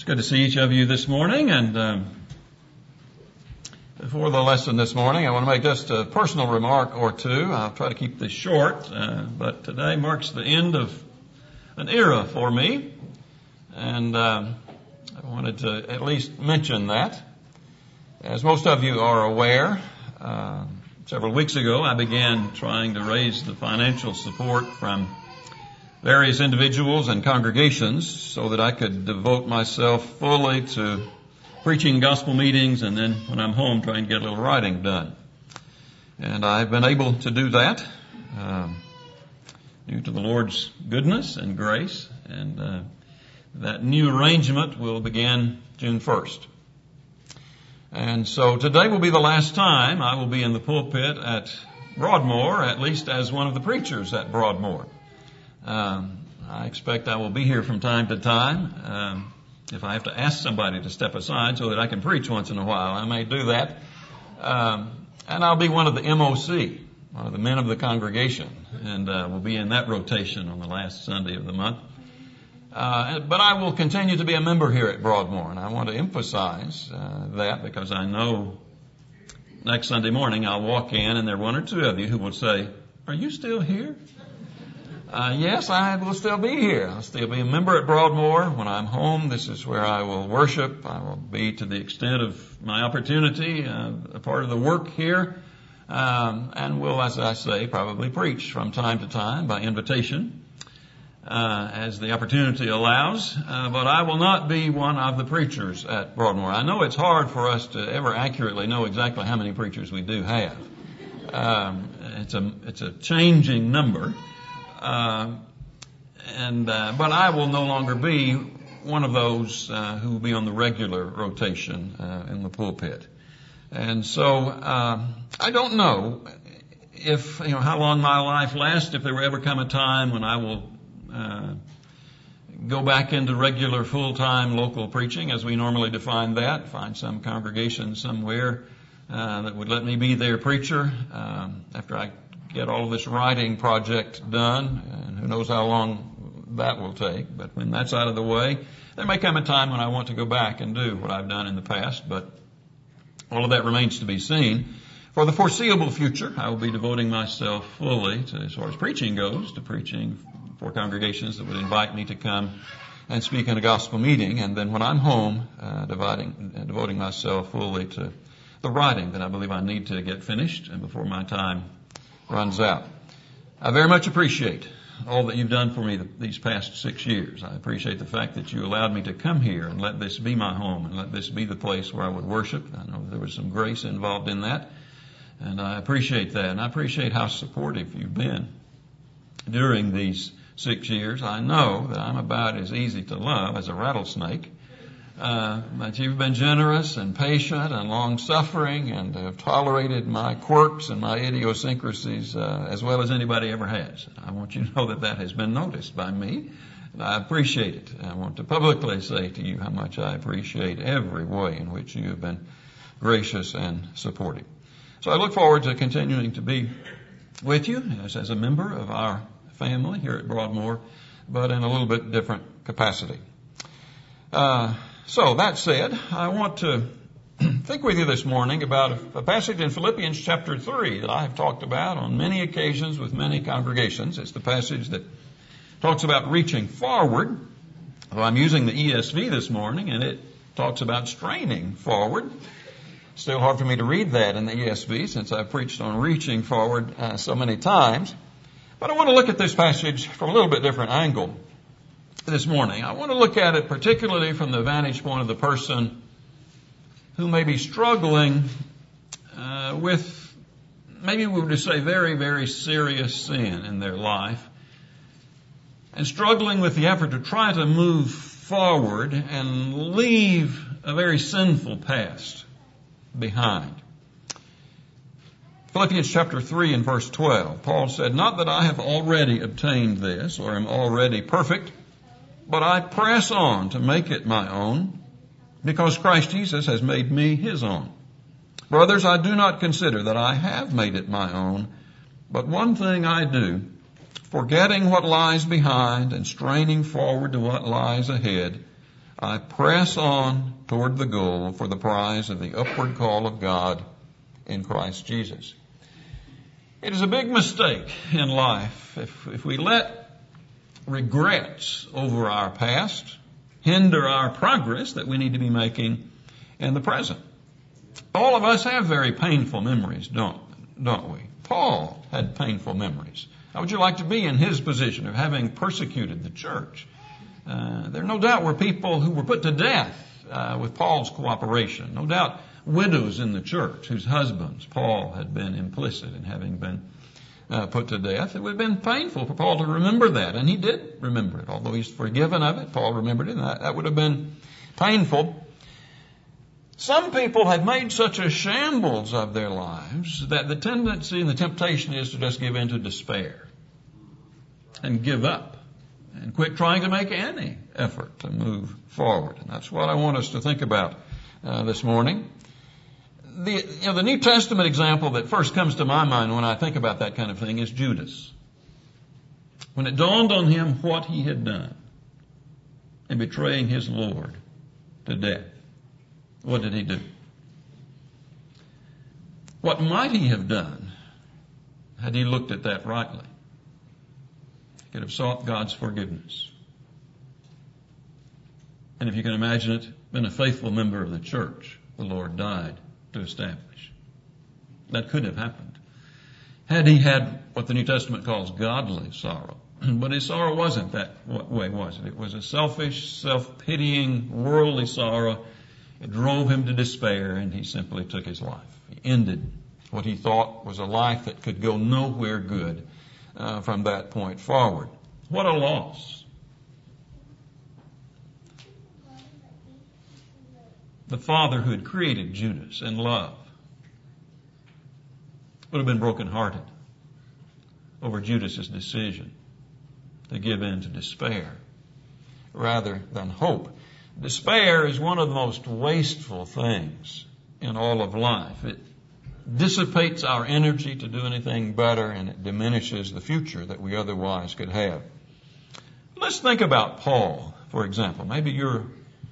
It's good to see each of you this morning, and before the lesson this morning, I want to make just a personal remark or two. I'll try to keep this short, but today marks the end of an era for me, and I wanted to at least mention that. As most of you are aware, several weeks ago I began trying to raise the financial support from various individuals and congregations so that I could devote myself fully to preaching gospel meetings, and then when I'm home trying to get a little writing done. And I've been able to do that due to the Lord's goodness and grace, and that new arrangement will begin June 1st. And so today will be the last time I will be in the pulpit at Broadmoor, at least as one of the preachers at Broadmoor. I expect I will be here from time to time. If I have to ask somebody to step aside so that I can preach once in a while, I may do that. And I'll be one of the MOC, one of the men of the congregation, and will be in that rotation on the last Sunday of the month. But I will continue to be a member here at Broadmoor, and I want to emphasize that because I know next Sunday morning I'll walk in and there are one or two of you who will say, "Are you still here?" Yes, I will still be here. I'll still be a member at Broadmoor. When I'm home, this is where I will worship. I will be, to the extent of my opportunity, a part of the work here, and will, as I say, probably preach from time to time by invitation, as the opportunity allows. But I will not be one of the preachers at Broadmoor. I know it's hard for us to ever accurately know exactly how many preachers we do have. It's a changing number. But I will no longer be one of those who will be on the regular rotation in the pulpit. And so I don't know if how long my life lasts, if there will ever come a time when I will go back into regular full-time local preaching as we normally define that, find some congregation somewhere that would let me be their preacher after I get all of this writing project done, and who knows how long that will take. But when that's out of the way, there may come a time when I want to go back and do what I've done in the past, but all of that remains to be seen. For the foreseeable future, I will be devoting myself fully to, as far as preaching goes, to preaching for congregations that would invite me to come and speak in a gospel meeting, and then when I'm home, devoting myself fully to the writing that I believe I need to get finished and before my time runs out. I very much appreciate all that you've done for me these past 6 years. I appreciate the fact that you allowed me to come here and let this be my home and let this be the place where I would worship. I know there was some grace involved in that, and I appreciate that. And I appreciate how supportive you've been during these 6 years. I know that I'm about as easy to love as a rattlesnake. But you've been generous and patient and long-suffering and have tolerated my quirks and my idiosyncrasies as well as anybody ever has. I want you to know that that has been noticed by me, and I appreciate it. I want to publicly say to you how much I appreciate every way in which you have been gracious and supportive. So I look forward to continuing to be with you as a member of our family here at Broadmoor, but in a little bit different capacity. So that said, I want to think with you this morning about a passage in Philippians chapter 3 that I have talked about on many occasions with many congregations. It's the passage that talks about reaching forward. Well, I'm using the ESV this morning, and it talks about straining forward. Still hard for me to read that in the ESV since I've preached on reaching forward so many times. But I want to look at this passage from a little bit different angle this morning. I want to look at it particularly from the vantage point of the person who may be struggling with, maybe we would say, very, very serious sin in their life, and struggling with the effort to try to move forward and leave a very sinful past behind. Philippians chapter 3 and verse 12, Paul said, "Not that I have already obtained this or am already perfect, but I press on to make it my own, because Christ Jesus has made me his own. Brothers, I do not consider that I have made it my own, but one thing I do, forgetting what lies behind and straining forward to what lies ahead, I press on toward the goal for the prize of the upward call of God in Christ Jesus. It is a big mistake in life if we let regrets over our past hinder our progress that we need to be making in the present. All of us have very painful memories, don't we? Paul had painful memories. How would you like to be in his position of having persecuted the church? There no doubt were people who were put to death with Paul's cooperation. No doubt widows in the church whose husbands, Paul had been implicit in having been put to death. It would have been painful for Paul to remember that, and he did remember it. Although he's forgiven of it, Paul remembered it, and that would have been painful. Some people have made such a shambles of their lives that the tendency and the temptation is to just give in to despair and give up and quit trying to make any effort to move forward. And that's what I want us to think about this morning. The New Testament example that first comes to my mind when I think about that kind of thing is Judas. When it dawned on him what he had done in betraying his Lord to death, what did he do? What might he have done had he looked at that rightly? He could have sought God's forgiveness. And if you can imagine it, been a faithful member of the church the Lord died to establish. That could have happened. Had he had what the New Testament calls godly sorrow. But his sorrow wasn't that way, was it? It was a selfish, self-pitying, worldly sorrow. It drove him to despair, and he simply took his life. He ended what he thought was a life that could go nowhere good from that point forward. What a loss. The Father who had created Judas in love would have been brokenhearted over Judas's decision to give in to despair rather than hope. Despair is one of the most wasteful things in all of life. It dissipates our energy to do anything better, and it diminishes the future that we otherwise could have. Let's think about Paul, for example. Maybe your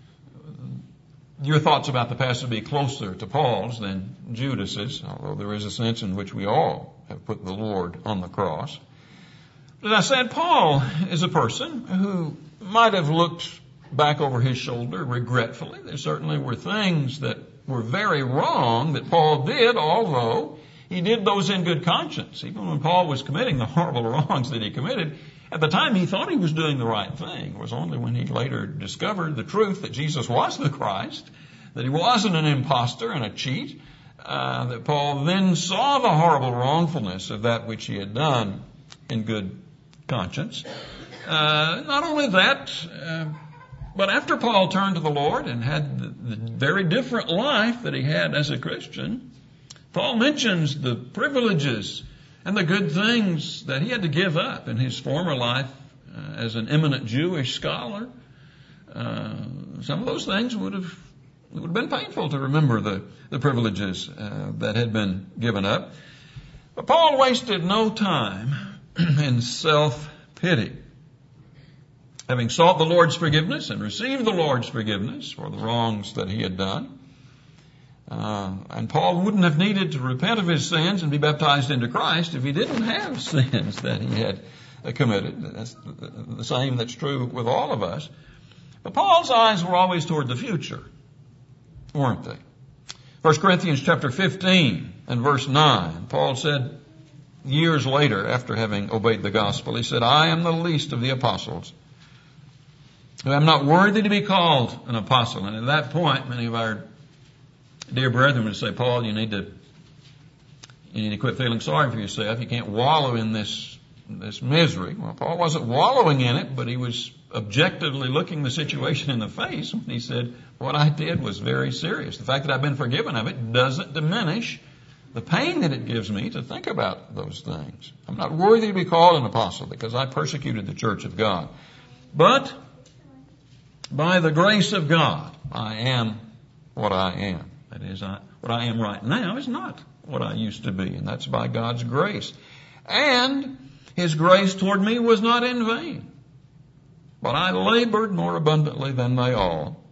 thoughts about the past would be closer to Paul's than Judas's, although there is a sense in which we all have put the Lord on the cross. But as I said, Paul is a person who might have looked back over his shoulder regretfully. There certainly were things that were very wrong that Paul did, although he did those in good conscience. Even when Paul was committing the horrible wrongs that he committed, at the time he thought he was doing the right thing. It was only when he later discovered the truth that Jesus was the Christ, that he wasn't an imposter and a cheat, that Paul then saw the horrible wrongfulness of that which he had done in good conscience. Not only that, but after Paul turned to the Lord and had the very different life that he had as a Christian, Paul mentions the privileges and the good things that he had to give up in his former life as an eminent Jewish scholar. Some of those things would have been painful to remember, the privileges that had been given up. But Paul wasted no time in self-pity. Having sought the Lord's forgiveness and received the Lord's forgiveness for the wrongs that he had done, and Paul wouldn't have needed to repent of his sins and be baptized into Christ if he didn't have sins that he had committed. That's the same that's true with all of us. But Paul's eyes were always toward the future, weren't they? 1 Corinthians chapter 15 and verse 9, Paul said years later, after having obeyed the gospel, he said, I am the least of the apostles. I'm not worthy to be called an apostle. And at that point, many of our dear brethren would say, Paul, you need to quit feeling sorry for yourself. You can't wallow in this misery. Well, Paul wasn't wallowing in it, but he was objectively looking the situation in the face when he said, what I did was very serious. The fact that I've been forgiven of it doesn't diminish the pain that it gives me to think about those things. I'm not worthy to be called an apostle because I persecuted the church of God. But by the grace of God, I am what I am. That is, what I am right now is not what I used to be, and that's by God's grace. And His grace toward me was not in vain, but I labored more abundantly than they all.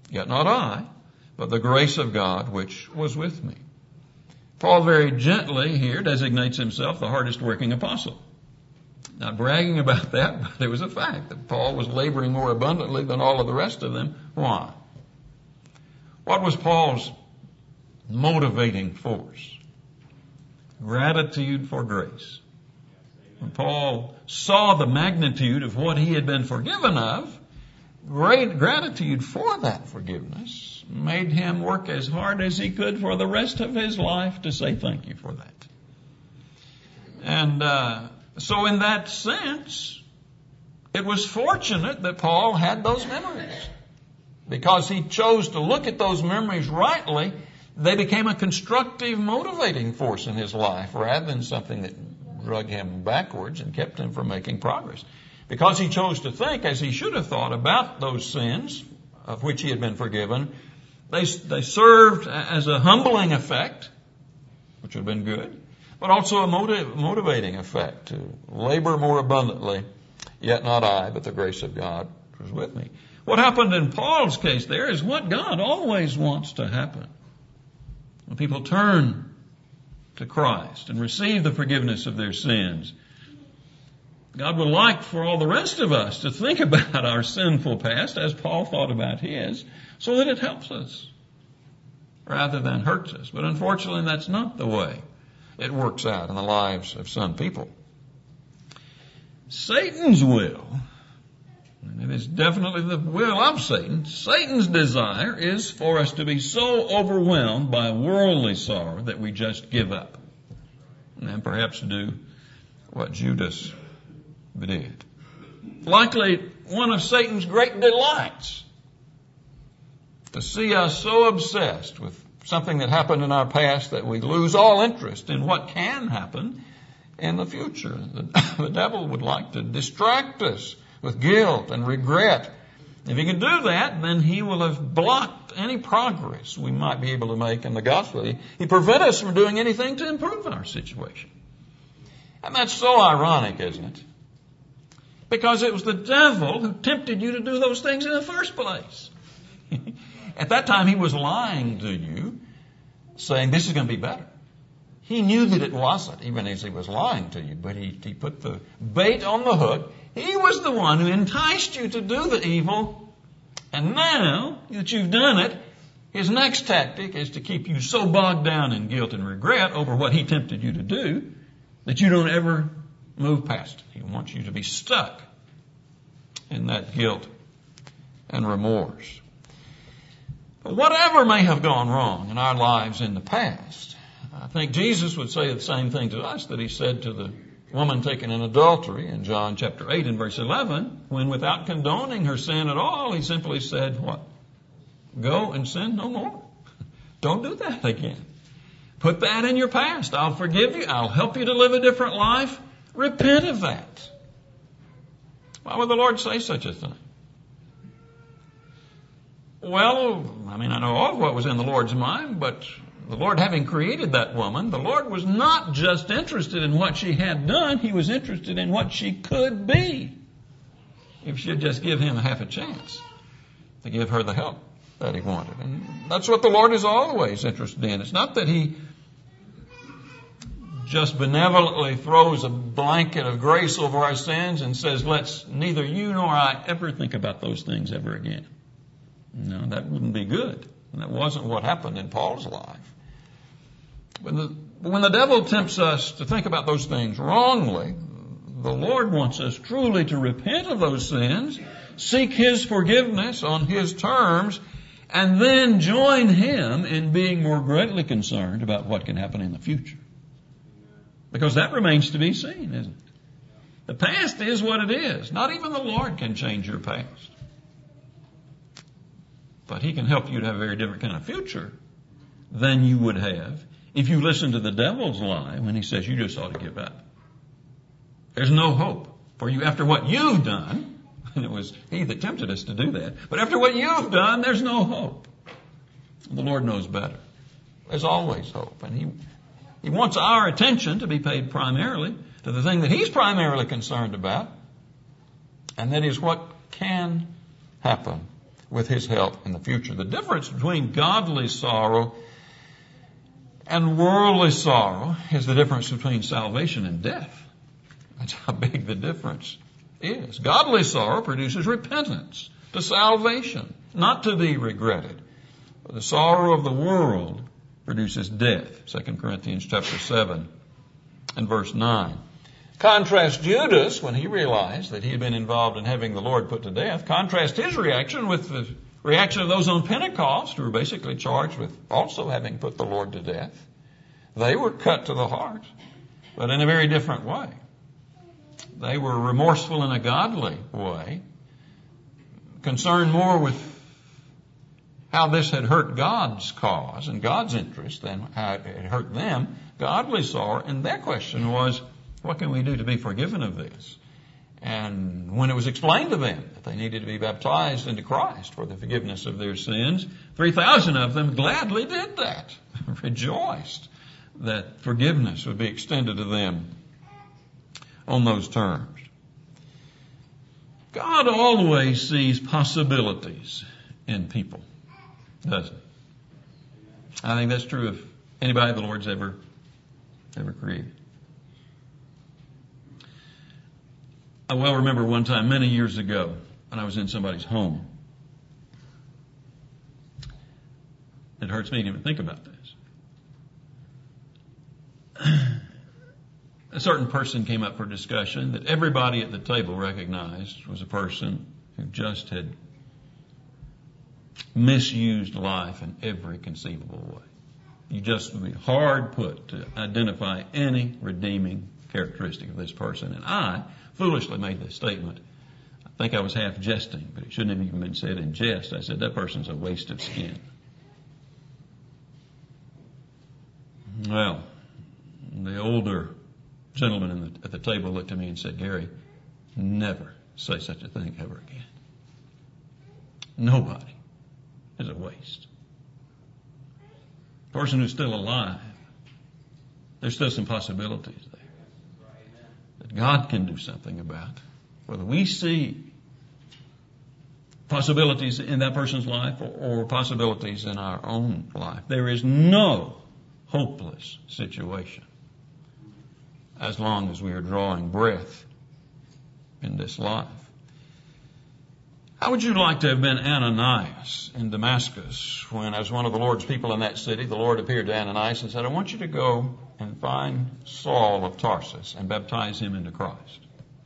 Yet not I, but the grace of God which was with me. Paul very gently here designates himself the hardest working apostle. Not bragging about that, but it was a fact that Paul was laboring more abundantly than all of the rest of them. Why? What was Paul's motivating force? Gratitude for grace. When Paul saw the magnitude of what he had been forgiven of, great gratitude for that forgiveness made him work as hard as he could for the rest of his life to say thank you for that. And so in that sense, it was fortunate that Paul had those memories. Because he chose to look at those memories rightly, they became a constructive, motivating force in his life rather than something that drug him backwards and kept him from making progress. Because he chose to think as he should have thought about those sins of which he had been forgiven, they served as a humbling effect, which would have been good, but also a motivating effect to labor more abundantly, yet not I, but the grace of God was with me. What happened in Paul's case there is what God always wants to happen. When people turn to Christ and receive the forgiveness of their sins, God would like for all the rest of us to think about our sinful past as Paul thought about his, so that it helps us rather than hurts us. But unfortunately, that's not the way it works out in the lives of some people. Satan's will, and it is definitely the will of Satan, Satan's desire is for us to be so overwhelmed by worldly sorrow that we just give up. And perhaps do what Judas did. Likely one of Satan's great delights to see us so obsessed with something that happened in our past that we lose all interest in what can happen in the future. The devil would like to distract us with guilt and regret. If he can do that, then he will have blocked any progress we might be able to make in the gospel. He prevent us from doing anything to improve our situation. And that's so ironic, isn't it? Because it was the devil who tempted you to do those things in the first place. At that time, he was lying to you, saying this is going to be better. He knew that it wasn't, even as he was lying to you, but he put the bait on the hook. He was the one who enticed you to do the evil. And now that you've done it, his next tactic is to keep you so bogged down in guilt and regret over what he tempted you to do that you don't ever move past it. He wants you to be stuck in that guilt and remorse. But whatever may have gone wrong in our lives in the past, I think Jesus would say the same thing to us that he said to the woman taken in adultery in John chapter 8 and verse 11, when without condoning her sin at all, he simply said, what? Go and sin no more. Don't do that again. Put that in your past. I'll forgive you. I'll help you to live a different life. Repent of that. Why would the Lord say such a thing? Well, I know all of what was in the Lord's mind, but the Lord having created that woman, the Lord was not just interested in what she had done, he was interested in what she could be if she'd just give him half a chance to give her the help that he wanted. And that's what the Lord is always interested in. It's not that he just benevolently throws a blanket of grace over our sins and says, let's neither you nor I ever think about those things ever again. No, that wouldn't be good. And that wasn't what happened in Paul's life. When the devil tempts us to think about those things wrongly, the Lord wants us truly to repent of those sins, seek his forgiveness on his terms, and then join him in being more greatly concerned about what can happen in the future. Because that remains to be seen, isn't it? The past is what it is. Not even the Lord can change your past. But he can help you to have a very different kind of future than you would have if you listen to the devil's lie when he says you just ought to give up. There's no hope for you after what you've done. And it was he that tempted us to do that. But after what you've done, there's no hope. The Lord knows better. There's always hope. And he wants our attention to be paid primarily to the thing that he's primarily concerned about. And that is what can happen with His help in the future. The difference between godly sorrow and worldly sorrow is the difference between salvation and death. That's how big the difference is. Godly sorrow produces repentance to salvation, not to be regretted. But the sorrow of the world produces death. 2 Corinthians chapter 7 and verse 9. Contrast Judas, when he realized that he had been involved in having the Lord put to death, contrast his reaction with the reaction of those on Pentecost who were basically charged with also having put the Lord to death. They were cut to the heart, but in a very different way. They were remorseful in a godly way, concerned more with how this had hurt God's cause and God's interest than how it had hurt them. Godly sorrow, and their question was, what can we do to be forgiven of this? And when it was explained to them that they needed to be baptized into Christ for the forgiveness of their sins, 3,000 of them gladly did that, rejoiced that forgiveness would be extended to them on those terms. God always sees possibilities in people, doesn't He? I think that's true of anybody the Lord's ever created. I well remember one time many years ago when I was in somebody's home. It hurts me to even think about this. A certain person came up for discussion that everybody at the table recognized was a person who just had misused life in every conceivable way. You just would be hard put to identify any redeeming characteristic of this person. And I foolishly made this statement. I think I was half jesting, but it shouldn't have even been said in jest. I said, that person's a waste of skin. Well, the older gentleman at the table looked at me and said, Gary, never say such a thing ever again. Nobody is a waste. The person who's still alive, there's still some possibilities there that God can do something about. Whether we see possibilities in that person's life or possibilities in our own life, there is no hopeless situation as long as we are drawing breath in this life. How would you like to have been Ananias in Damascus when, as one of the Lord's people in that city, the Lord appeared to Ananias and said, I want you to go and find Saul of Tarsus and baptize him into Christ.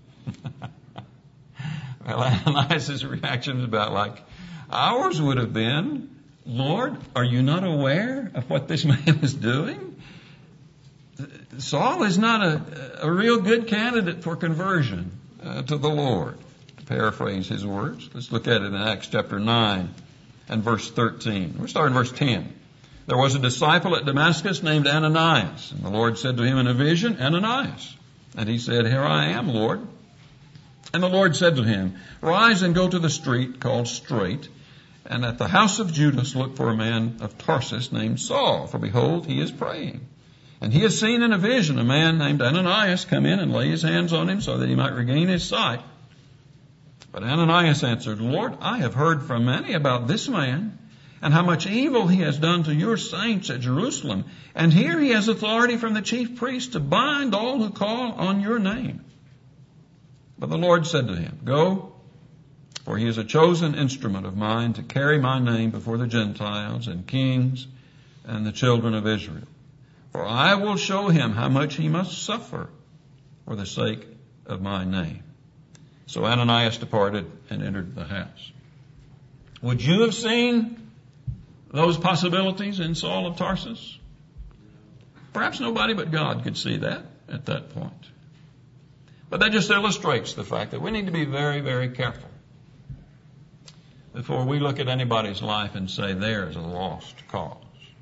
Well, Ananias' reaction is about like ours would have been, Lord, are you not aware of what this man is doing? Saul is not a real good candidate for conversion to the Lord. To paraphrase his words, let's look at it in Acts chapter 9 and verse 13. We'll start in verse 10. There was a disciple at Damascus named Ananias, and the Lord said to him in a vision, Ananias. And he said, Here I am, Lord. And the Lord said to him, Rise and go to the street called Straight, and at the house of Judas look for a man of Tarsus named Saul, for behold, he is praying. And he has seen in a vision a man named Ananias come in and lay his hands on him so that he might regain his sight. But Ananias answered, Lord, I have heard from many about this man and how much evil he has done to your saints at Jerusalem. And here he has authority from the chief priest to bind all who call on your name. But the Lord said to him, Go, for he is a chosen instrument of mine to carry my name before the Gentiles and kings and the children of Israel. For I will show him how much he must suffer for the sake of my name. So Ananias departed and entered the house. Would you have seen those possibilities in Saul of Tarsus? Perhaps nobody but God could see that at that point. But that just illustrates the fact that we need to be very, very careful before we look at anybody's life and say there is a lost cause.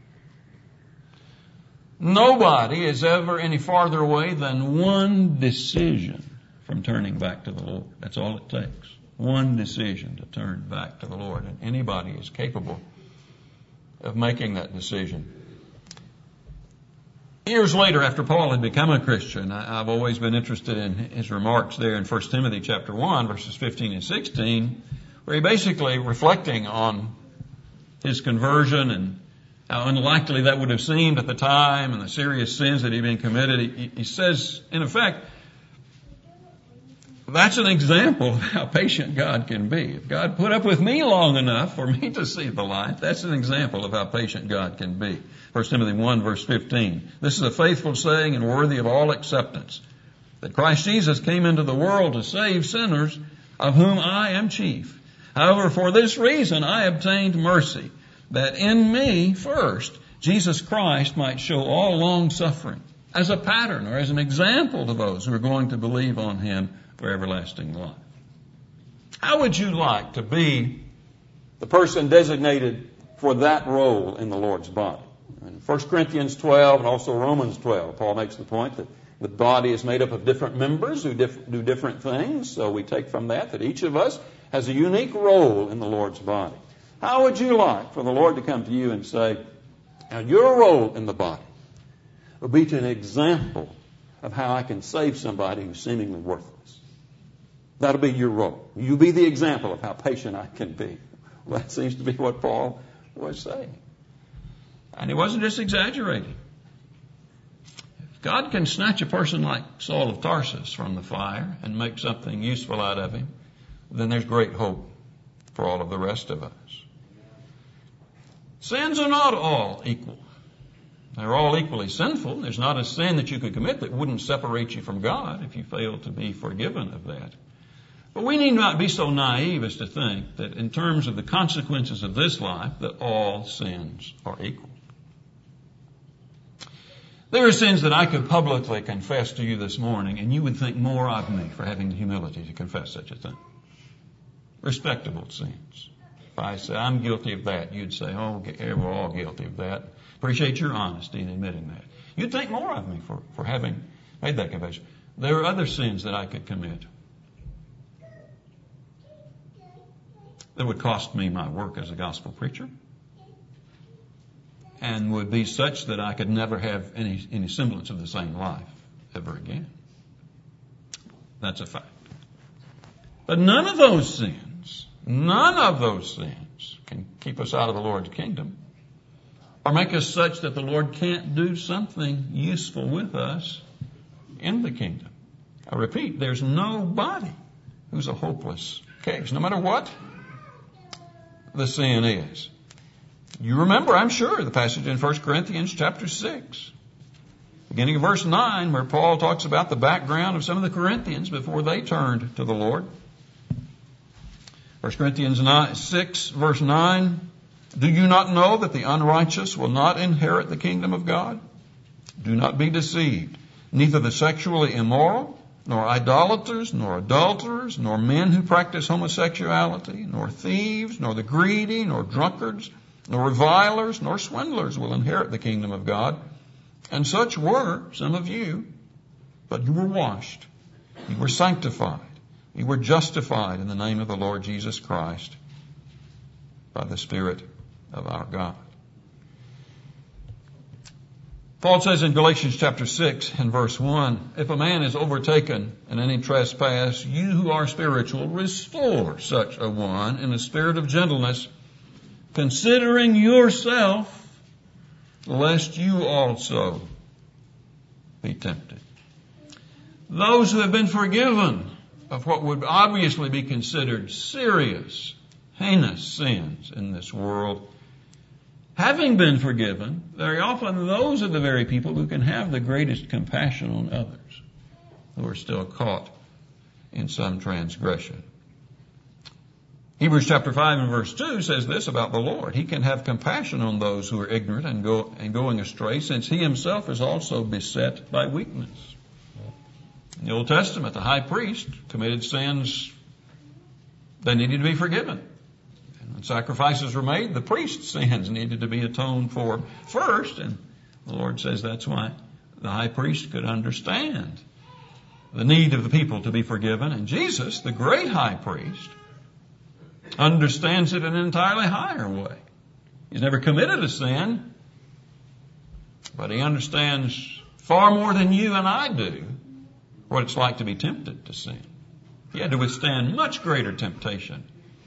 Nobody is ever any farther away than one decision from turning back to the Lord. That's all it takes. One decision to turn back to the Lord. And anybody is capable of making that decision. Years later, after Paul had become a Christian, I've always been interested in his remarks there in 1 Timothy chapter 1, verses 15 and 16, where he basically reflecting on his conversion and how unlikely that would have seemed at the time and the serious sins that he'd been committed. He says, in effect, that's an example of how patient God can be. If God put up with me long enough for me to see the light, that's an example of how patient God can be. 1 Timothy 1 verse 15. This is a faithful saying and worthy of all acceptance, that Christ Jesus came into the world to save sinners, of whom I am chief. However, for this reason I obtained mercy, that in me first Jesus Christ might show all long suffering as a pattern or as an example to those who are going to believe on him for everlasting life. How would you like to be the person designated for that role in the Lord's body? In 1 Corinthians 12 and also Romans 12, Paul makes the point that the body is made up of different members who do different things. So we take from that each of us has a unique role in the Lord's body. How would you like for the Lord to come to you and say, now your role in the body will be to an example of how I can save somebody who's seemingly worthless? That'll be your role. You be the example of how patient I can be. Well, that seems to be what Paul was saying. And he wasn't just exaggerating. If God can snatch a person like Saul of Tarsus from the fire and make something useful out of him, then there's great hope for all of the rest of us. Sins are not all equal. They're all equally sinful. There's not a sin that you could commit that wouldn't separate you from God if you fail to be forgiven of that. But we need not be so naive as to think that in terms of the consequences of this life, that all sins are equal. There are sins that I could publicly confess to you this morning, and you would think more of me for having the humility to confess such a thing. Respectable sins. If I say, I'm guilty of that, you'd say, oh, we're all guilty of that. Appreciate your honesty in admitting that. You'd think more of me for having made that confession. There are other sins that I could commit that would cost me my work as a gospel preacher and would be such that I could never have any semblance of the same life ever again. That's a fact. But none of those sins can keep us out of the Lord's kingdom or make us such that the Lord can't do something useful with us in the kingdom. I repeat, there's nobody who's a hopeless case, no matter what the sin is. You remember, I'm sure, the passage in 1 Corinthians chapter 6, beginning of verse 9, where Paul talks about the background of some of the Corinthians before they turned to the Lord. 1 Corinthians 6, verse 9, do you not know that the unrighteous will not inherit the kingdom of God? Do not be deceived. Neither the sexually immoral, nor idolaters, nor adulterers, nor men who practice homosexuality, nor thieves, nor the greedy, nor drunkards, nor revilers, nor swindlers will inherit the kingdom of God. And such were some of you, but you were washed, you were sanctified, you were justified in the name of the Lord Jesus Christ by the Spirit of our God. Paul says in Galatians chapter 6 and verse 1, if a man is overtaken in any trespass, you who are spiritual, restore such a one in a spirit of gentleness, considering yourself, lest you also be tempted. Those who have been forgiven of what would obviously be considered serious, heinous sins in this world, having been forgiven, very often those are the very people who can have the greatest compassion on others who are still caught in some transgression. Hebrews chapter 5 and verse 2 says this about the Lord. He can have compassion on those who are ignorant and going astray, since he himself is also beset by weakness. In the Old Testament, the high priest committed sins that needed to be forgiven. When sacrifices were made, the priest's sins needed to be atoned for first. And the Lord says that's why the high priest could understand the need of the people to be forgiven. And Jesus, the great high priest, understands it in an entirely higher way. He's never committed a sin, but he understands far more than you and I do what it's like to be tempted to sin. He had to withstand much greater temptation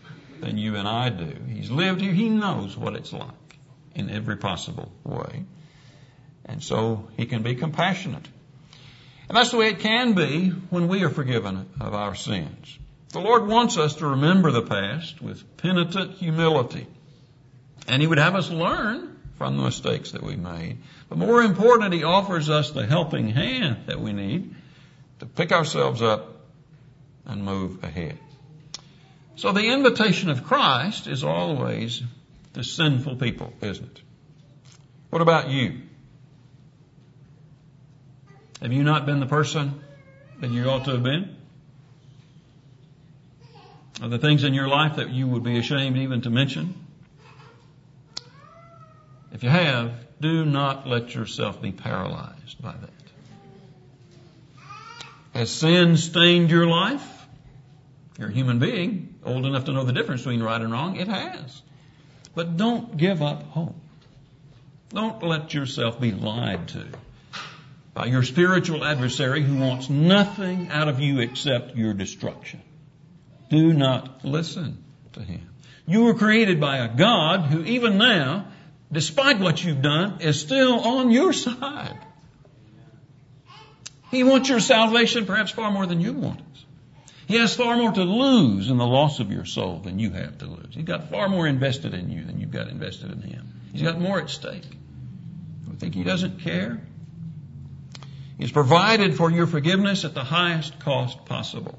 than you and I do. He's lived here. He knows what it's like in every possible way. And so He can be compassionate. And that's the way it can be when we are forgiven of our sins. The Lord wants us to remember the past with penitent humility. And He would have us learn from the mistakes that we made. But more important, He offers us the helping hand that we need to pick ourselves up and move ahead. So the invitation of Christ is always to sinful people, isn't it? What about you? Have you not been the person that you ought to have been? Are there things in your life that you would be ashamed even to mention? If you have, do not let yourself be paralyzed by that. Has sin stained your life? You're a human being, old enough to know the difference between right and wrong. It has. But don't give up hope. Don't let yourself be lied to by your spiritual adversary who wants nothing out of you except your destruction. Do not listen to him. You were created by a God who even now, despite what you've done, is still on your side. He wants your salvation perhaps far more than you want it. He has far more to lose in the loss of your soul than you have to lose. He's got far more invested in you than you've got invested in Him. He's got more at stake. You think He doesn't care? He's provided for your forgiveness at the highest cost possible.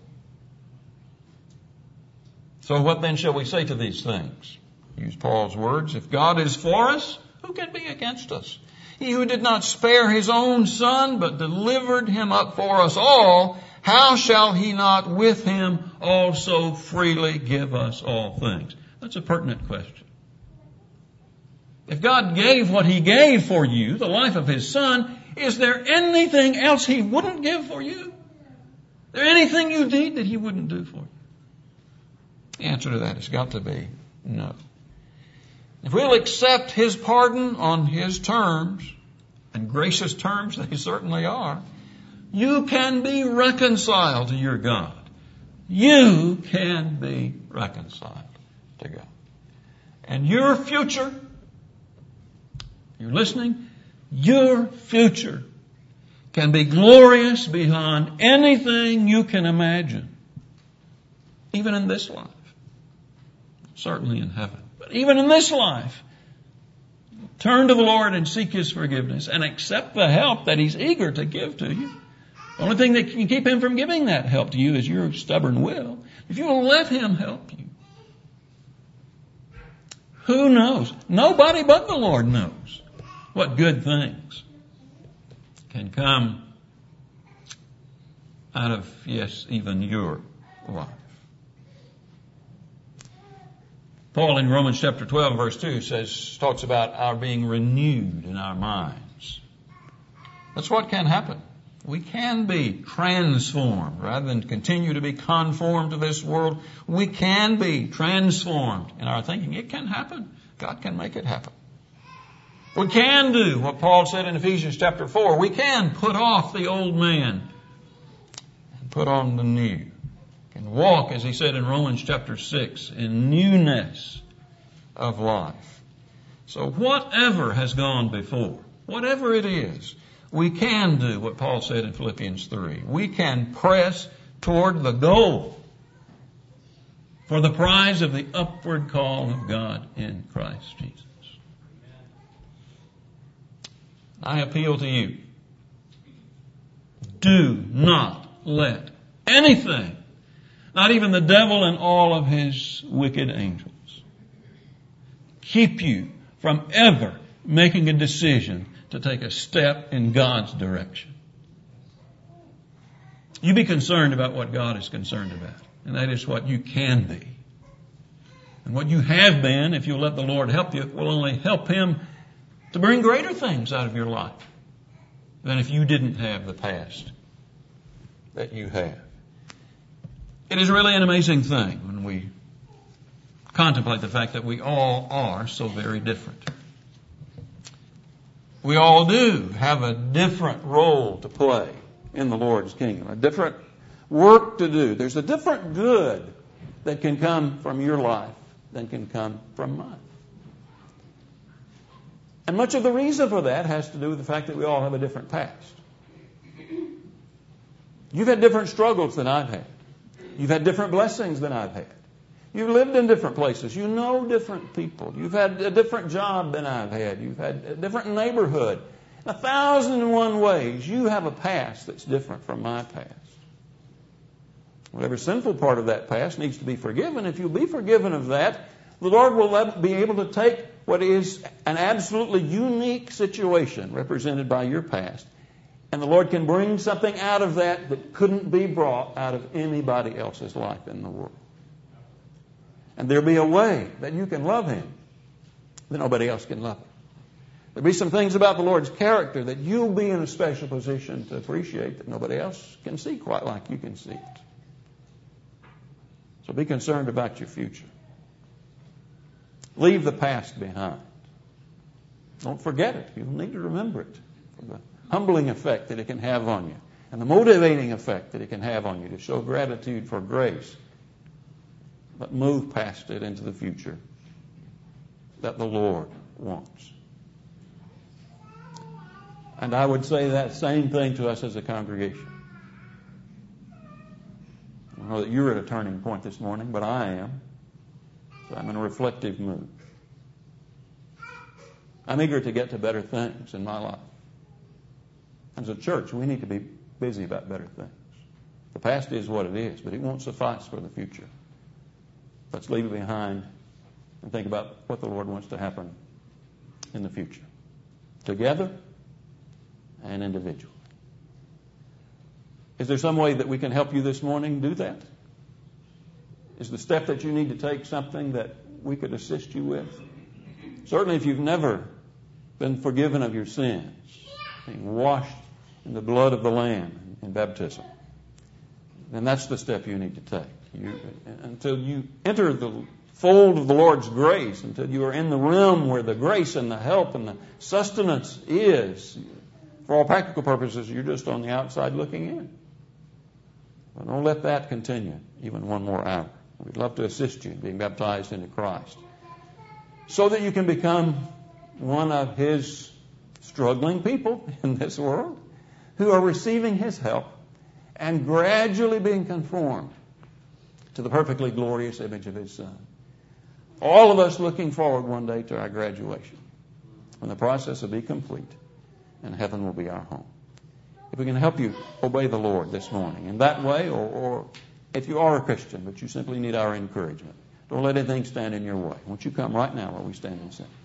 So what then shall we say to these things? Use Paul's words. If God is for us, who can be against us? He who did not spare His own Son, but delivered Him up for us all, how shall He not with Him also freely give us all things? That's a pertinent question. If God gave what He gave for you, the life of His Son, is there anything else He wouldn't give for you? Is there anything you need that He wouldn't do for you? The answer to that has got to be no. If we'll accept His pardon on His terms, and gracious terms they certainly are, you can be reconciled to your God. You can be reconciled to God. And your future, you're listening, your future can be glorious beyond anything you can imagine. Even in this life. Certainly in heaven. But even in this life, turn to the Lord and seek His forgiveness and accept the help that He's eager to give to you. The only thing that can keep Him from giving that help to you is your stubborn will. If you will let Him help you. Who knows? Nobody but the Lord knows what good things can come out of, yes, even your life. Paul in Romans chapter 12 verse 2 talks about our being renewed in our minds. That's what can happen. We can be transformed rather than continue to be conformed to this world. We can be transformed in our thinking. It can happen. God can make it happen. We can do what Paul said in Ephesians chapter 4. We can put off the old man and put on the new. And walk, as he said in Romans chapter 6, in newness of life. So whatever has gone before, whatever it is, we can do what Paul said in Philippians 3. We can press toward the goal for the prize of the upward call of God in Christ Jesus. I appeal to you. Do not let anything, not even the devil and all of his wicked angels, keep you from ever making a decision to take a step in God's direction. You be concerned about what God is concerned about, and that is what you can be. And what you have been, if you'll let the Lord help you, will only help Him to bring greater things out of your life than if you didn't have the past that you have. It is really an amazing thing when we contemplate the fact that we all are so very different. We all do have a different role to play in the Lord's kingdom, a different work to do. There's a different good that can come from your life than can come from mine. And much of the reason for that has to do with the fact that we all have a different past. You've had different struggles than I've had. You've had different blessings than I've had. You've lived in different places. You know different people. You've had a different job than I've had. You've had a different neighborhood. In 1,001 ways, you have a past that's different from my past. Whatever sinful part of that past needs to be forgiven. If you'll be forgiven of that, the Lord will be able to take what is an absolutely unique situation represented by your past, and the Lord can bring something out of that that couldn't be brought out of anybody else's life in the world. And there'll be a way that you can love Him that nobody else can love Him. There'll be some things about the Lord's character that you'll be in a special position to appreciate that nobody else can see quite like you can see it. So be concerned about your future. Leave the past behind. Don't forget it. You'll need to remember it for the humbling effect that it can have on you and the motivating effect that it can have on you to show gratitude for grace. But move past it into the future that the Lord wants. And I would say that same thing to us as a congregation. I know that you're at a turning point this morning, but I am. So I'm in a reflective mood. I'm eager to get to better things in my life. As a church, we need to be busy about better things. The past is what it is, but it won't suffice for the future. Let's leave it behind and think about what the Lord wants to happen in the future, together and individually. Is there some way that we can help you this morning do that? Is the step that you need to take something that we could assist you with? Certainly if you've never been forgiven of your sins, being washed in the blood of the Lamb in baptism, then that's the step you need to take. Until you enter the fold of the Lord's grace, until you are in the realm where the grace and the help and the sustenance is, for all practical purposes, you're just on the outside looking in. But don't let that continue even one more hour. We'd love to assist you in being baptized into Christ so that you can become one of His struggling people in this world who are receiving His help and gradually being conformed to the perfectly glorious image of His Son. All of us looking forward one day to our graduation, when the process will be complete and heaven will be our home. If we can help you obey the Lord this morning in that way, or if you are a Christian but you simply need our encouragement, don't let anything stand in your way. Won't you come right now while we stand and sing?